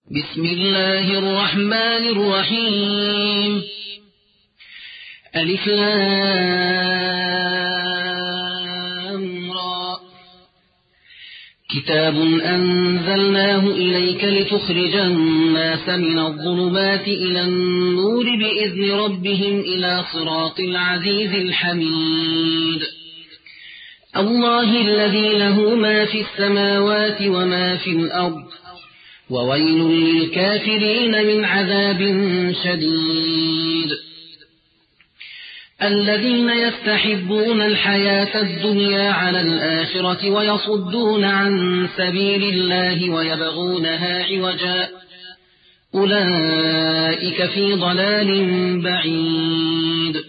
بسم الله الرحمن الرحيم. ألف لام را. كتاب أنزلناه إليك لتخرج الناس من الظلمات إلى النور بإذن ربهم إلى صراط العزيز الحميد. الله الذي له ما في السماوات وما في الأرض، وويل للكافرين من عذاب شديد. الذين يستحبون الحياة الدنيا على الآخرة ويصدون عن سبيل الله ويبغونها عوجا، أولئك في ضلال بعيد.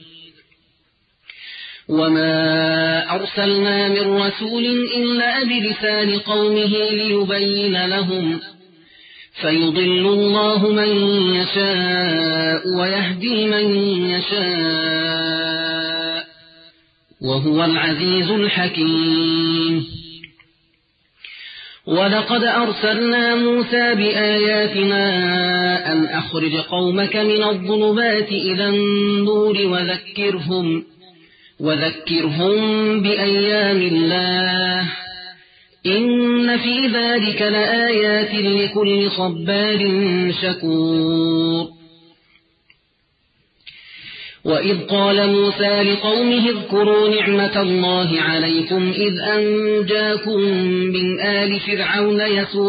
وما أرسلنا من رسول إلا بلسان قومه ليبين لهم، فيضل الله من يشاء ويهدي من يشاء، وهو العزيز الحكيم. ولقد أرسلنا موسى بآياتنا أن أخرج قومك من الظلمات إلى النور وذكرهم بأيام الله، إن في ذلك لآيات لكل صبار شكور. وإذ قال موسى لقومه اذكروا نعمة الله عليكم إذ أنجاكم من آل فرعون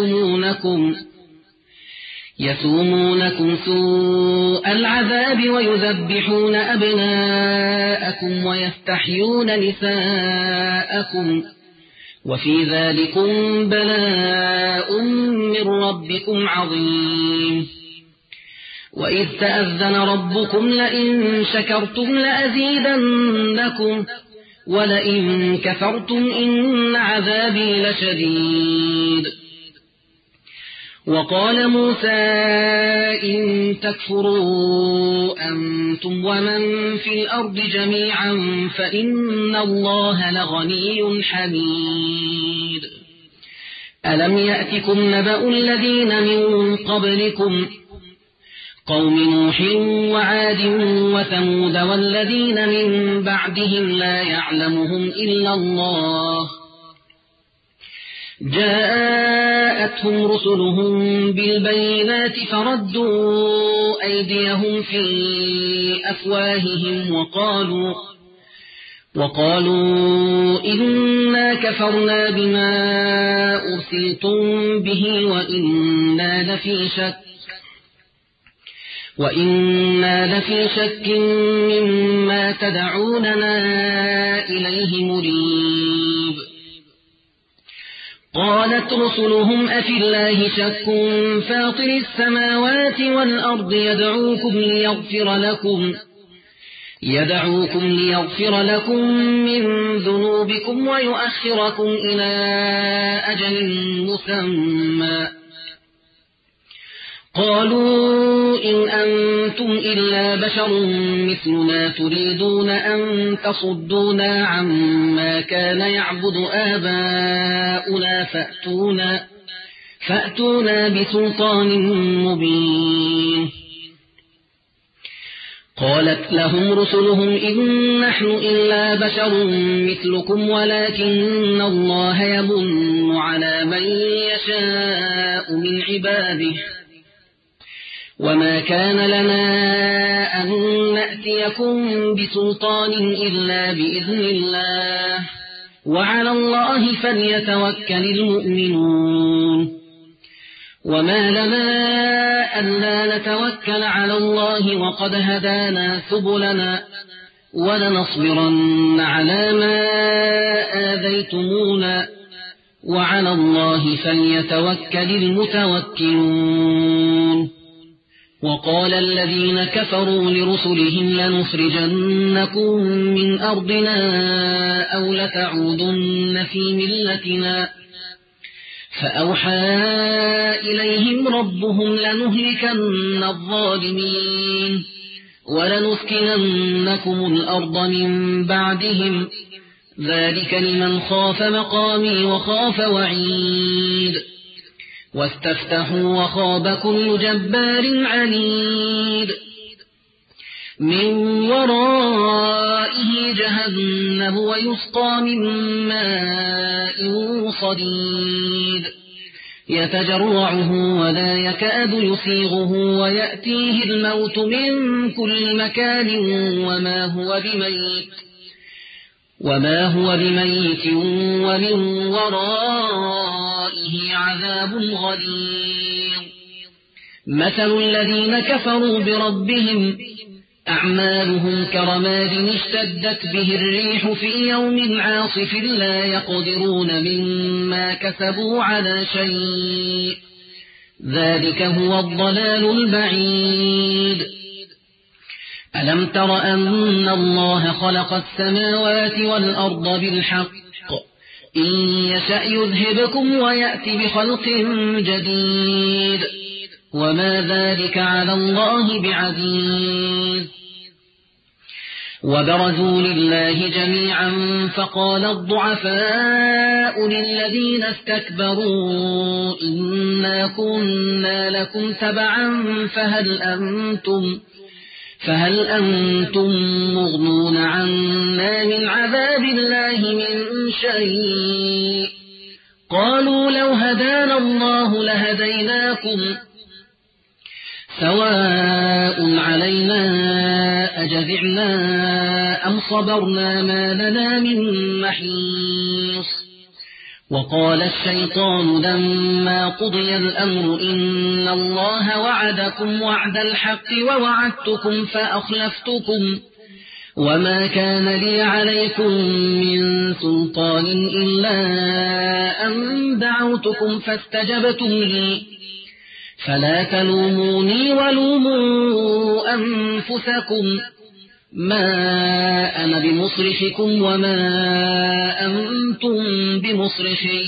يسومونكم سوء العذاب ويذبحون أبناءكم ويستحيون نساءكم، وفي ذلكم بلاء من ربكم عظيم. وإذ تأذن ربكم لئن شكرتم لأزيدنكم ولئن كفرتم إن عذابي لشديد. وقال موسى إن تكفروا أنتم ومن في الأرض جميعا فإن الله لغني حميد. ألم يأتكم نبأ الذين من قبلكم قوم نوح وعاد وثمود والذين من بعدهم لا يعلمهم إلا الله، جاءتهم رسلهم بالبينات فردوا أيديهم في أفواههم وقالوا إنا كفرنا بما أرسلتم به وإنا لفي شك مما تدعوننا إليه مريب. قالت رسلهم أفي الله شك فاطر السماوات والأرض يدعوكم ليغفر لكم من ذنوبكم ويؤخركم إلى أجل مسمى. قالوا إن أنتم إلا بشر مثلنا تريدون أن تصدونا عما كان يعبد آباؤنا فأتونا بسلطان مبين. قالت لهم رسلهم إن نحن إلا بشر مثلكم ولكن الله يمن على من يشاء من عباده، وما كان لنا أن نأتيكم بسلطان إلا بإذن الله، وعلى الله فليتوكل المؤمنون. وما لنا ألا نتوكل على الله وقد هدانا سبلنا ولنصبرن على ما آذيتمونا، وعلى الله فليتوكل المتوكلون. وقال الذين كفروا لرسلهم لنخرجنكم من أرضنا أو لتعودن في ملتنا، فأوحى إليهم ربهم لنهلكن الظالمين ولنسكننكم الأرض من بعدهم، ذلك لمن خاف مقامي وخاف وعيد. واستفتحوا وخاب كل جبار عنيد من ورائه جهنم ويسقى من ماء صديد يتجرعه ولا يكاد يسيغه ويأتيه الموت من كل مكان وما هو بميت ومن ورائه عذاب غليظ مثل الذين كفروا بربهم أعمالهم كرماد اشتدت به الريح في يوم عاصف لا يقدرون مما كسبوا على شيء ذلك هو الضلال البعيد ألم تر أن الله خلق السماوات والأرض بالحق إن يشأ يذهبكم ويأتي بخلق جديد وما ذلك على الله بعزيز وبرزوا لله جميعا فقال الضعفاء للذين استكبروا إنا كنا لكم تبعا فهل أنتم مغنون عنا من عذاب الله من شيء قالوا لو هدانا الله لهديناكم سواء علينا أجزعنا أم صبرنا ما لنا من محيص وقال الشيطان لما قضي الأمر إن الله وعدكم وعد الحق ووعدتكم فأخلفتكم وما كان لي عليكم من سلطان إلا أن دعوتكم فاستجبتم لي فلا تلوموني ولوموا أنفسكم ما أنا بمصرخكم وما أنتم بمصرخي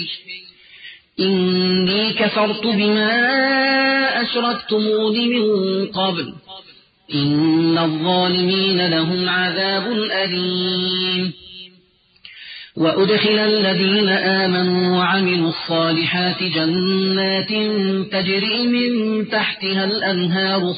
إني كفرت بما أشركتمون من قبل إن الظالمين لهم عذاب أليم وأدخل الذين آمنوا وعملوا الصالحات جنات تجري من تحتها الأنهار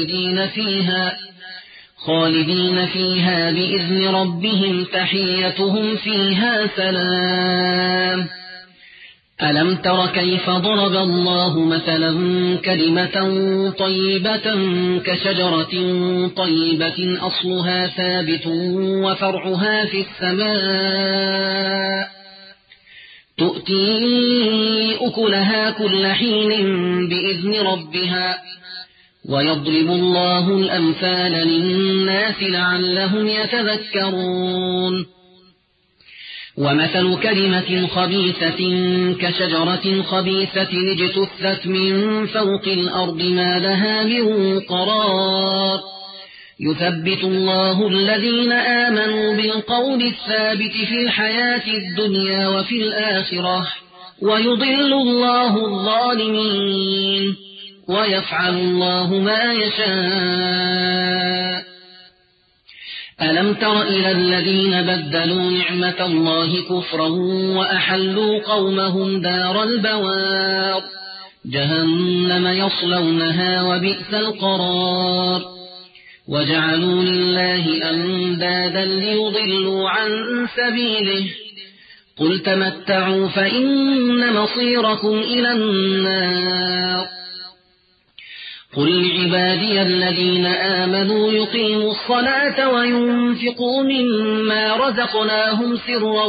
خالدين فيها بإذن ربهم تحيتهم فيها سلام ألم تر كيف ضرب الله مثلا كلمة طيبة كشجرة طيبة أصلها ثابت وفرعها في السماء تؤتي أكلها كل حين بإذن ربها ويضرب الله الأمثال للناس لعلهم يتذكرون ومثل كلمة خبيثة كشجرة خبيثة اجتثت من فوق الأرض ما لها من قرار يثبت الله الذين آمنوا بالقول الثابت في الحياة الدنيا وفي الآخرة ويضل الله الظالمين ويفعل الله ما يشاء ألم تر إلى الذين بدلوا نعمة الله كفرا وأحلوا قومهم دار البوار جهنم يصلونها وبئس القرار وجعلوا لله أندادا ليضلوا عن سبيله قل تمتعوا فإن مصيركم إلى النار قل لعبادي الذين آمنوا يقيموا الصلاة وينفقوا مما رزقناهم سرا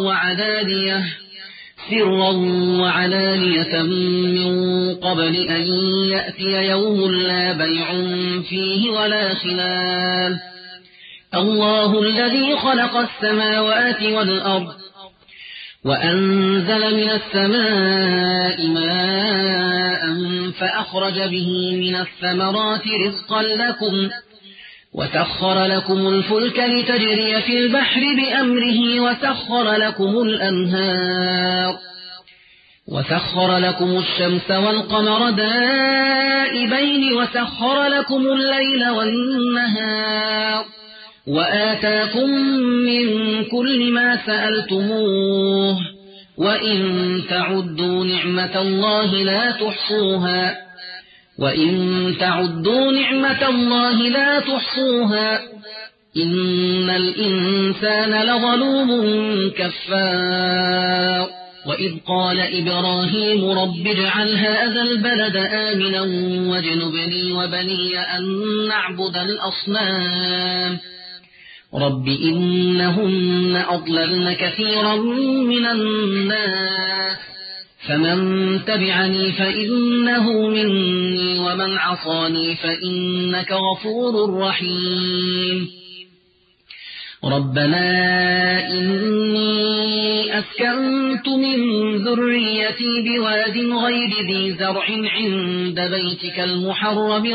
وعلانية من قبل أن يأتي يوم لا بيع فيه ولا خلال الله الذي خلق السماوات والأرض وأنزل من السماء ماء فأخرج به من الثمرات رزقا لكم وسخر لكم الفلك لتجري في البحر بأمره وسخر لكم الأنهار وسخر لكم الشمس والقمر دائبين وسخر لكم الليل والنهار وآتاكم من كل ما سألتموه وإن تعدوا نعمة الله لا تحصوها إن الإنسان لظلوم كفار وإذ قال إبراهيم رب اجعل هذا البلد آمنا واجنبني وبني أن نعبد الأصنام رب إنهن أضللن كثيرا من الناس فمن تبعني فإنه مني ومن عصاني فإنك غفور رحيم ربنا إني أسكنت من ذريتي بواد غير ذي زرع عند بيتك المحرم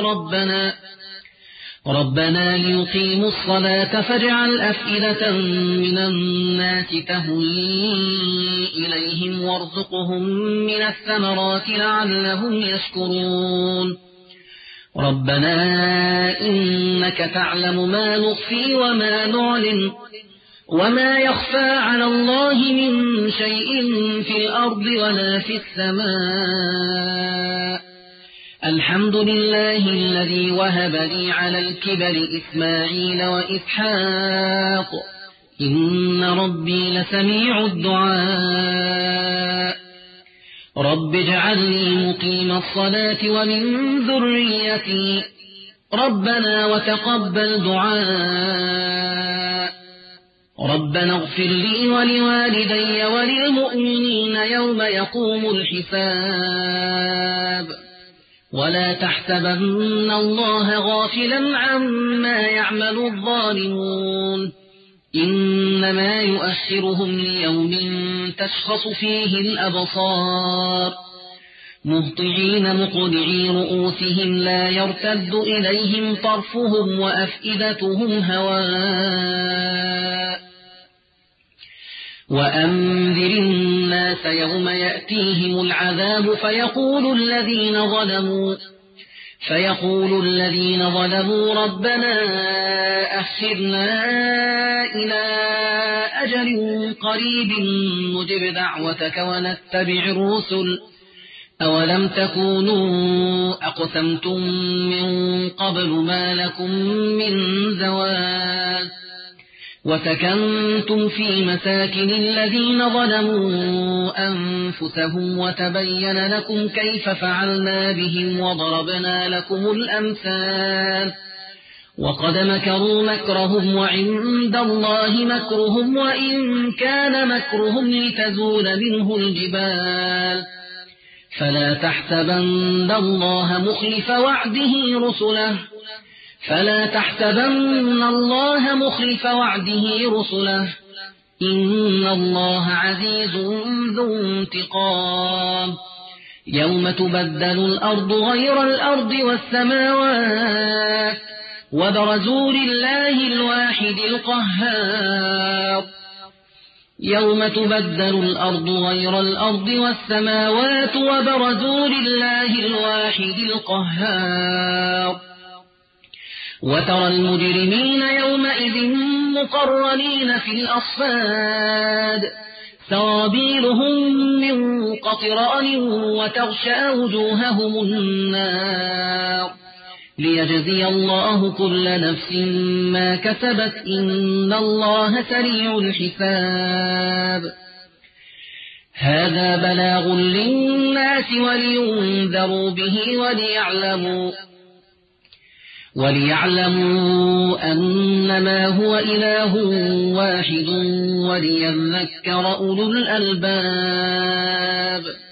ربنا ليقيموا الصلاة فاجعل أفئدة من الناس تهوي إليهم وارزقهم من الثمرات لعلهم يشكرون ربنا إنك تعلم ما نخفي وما نعلن وما يخفى على الله من شيء في الأرض ولا في السماء الحمد لله الذي وهب لي على الكبر إسماعيل وإسحاق إن ربي لسميع الدعاء رب اجعلني مقيم الصلاة ومن ذريتي ربنا وتقبل دعاء ربنا اغفر لي ولوالدي وللمؤمنين يوم يقوم الحساب ولا تحسبن الله غافلا عما يعمل الظالمون إنما يؤخرهم ليوم تشخص فيه الأبصار مهطعين مقنعي رؤوسهم لا يرتد إليهم طرفهم وأفئدتهم هواء وأنذر الناس يوم يأتيهم العذاب فيقول الذين ظلموا ربنا أخرنا إلى أجل قريب نجب دعوتك ونتبع الرسل أولم تكونوا أقسمتم من قبل ما لكم من زوال وسكنتم في مساكن الذين ظلموا أنفسهم وتبين لكم كيف فعلنا بهم وضربنا لكم الأمثال وقد مكروا مكرهم وعند الله مكرهم وإن كان مكرهم لتزول منه الجبال فلا تحسبن الله مخلف وعده رسله إن الله عزيز ذو انتقام يوم تبدل الأرض غير الأرض والسماوات وبرزوا لله الواحد القهار يوم تبدل الأرض غير الأرض والسماوات وبرزوا لله الواحد القهار وترى المجرمين يومئذ مقرنين في الأصفاد سرابيلهم من قطران وتغشى وجوههم النار ليجزي الله كل نفس ما كسبت إن الله سريع الحساب هذا بلاغ للناس ولينذروا به وليعلموا أنما هو إله واحد وليذكر أولو الألباب